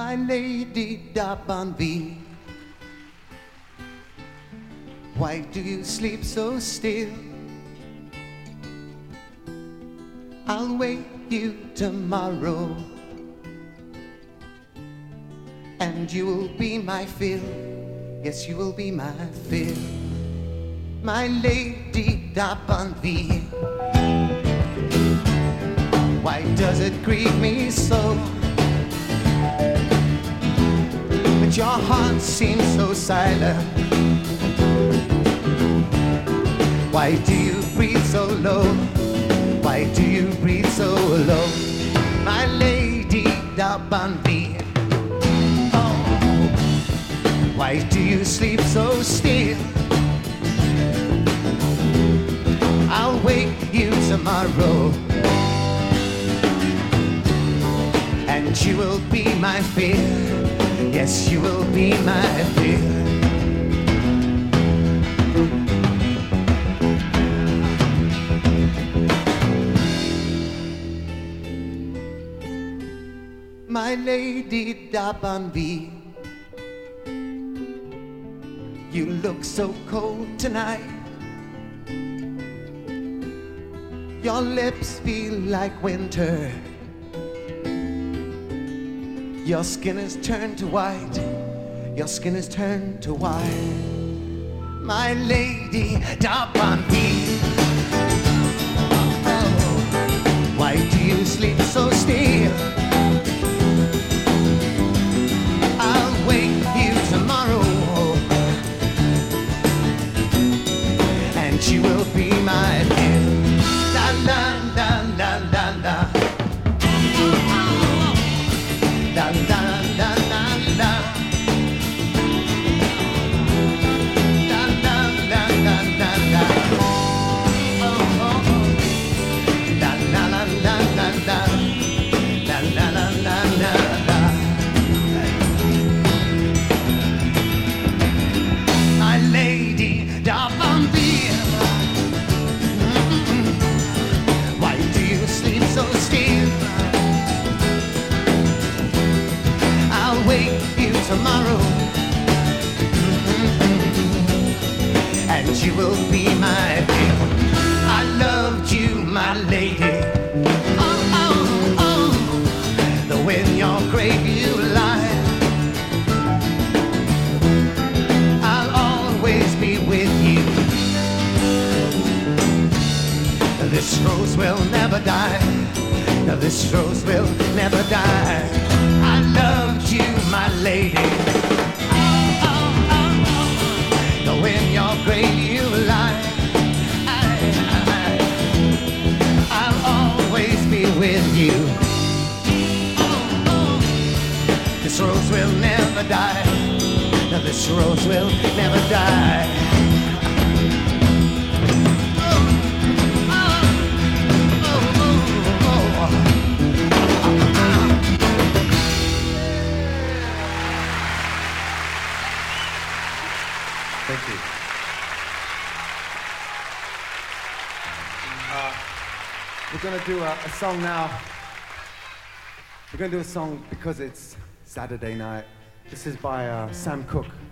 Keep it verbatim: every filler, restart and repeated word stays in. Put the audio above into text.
My lady D'Abanville, why do you sleep so still? I'll wake you tomorrow, and you will be my fill. Yes, you will be my fill. My lady D'Abanville, why does it grieve me so? But your heart seems so silent. Why do you breathe so low? Why do you breathe so low? My lady D'Abanville, oh, why do you sleep so still? I'll wake you tomorrow, and you will be my fear. Yes, you will be my fear. My lady D'Abanville, you look so cold tonight. Your lips feel like winter. Your skin is turned to white. Your skin is turned to white. My lady D'Abanville, oh, why do you sleep so still? I'll wake you tomorrow, and you will be my dear. La la la la la la. La la la la la. La la la la la la. Oh oh oh. La la la la la la. La la la la la la. My lady D'Abanville, mm-hmm. Why do you sleep so still? I'll wake you tomorrow, mm-hmm. and you will be my dear. I loved you, my lady. Oh, oh, oh. Though in your grave you lie, I'll always be with you. This rose will never die. No, this rose will never die. I loved you, my lady. Oh, oh, oh, oh. Though in your grave you lie, I, I, I'll always be with you. Oh, oh. This rose will never die. No, this rose will never die. Thank you. Uh, we're going to do a, a song now. We're going to do a song because it's Saturday night. This is by uh, Sam Cooke.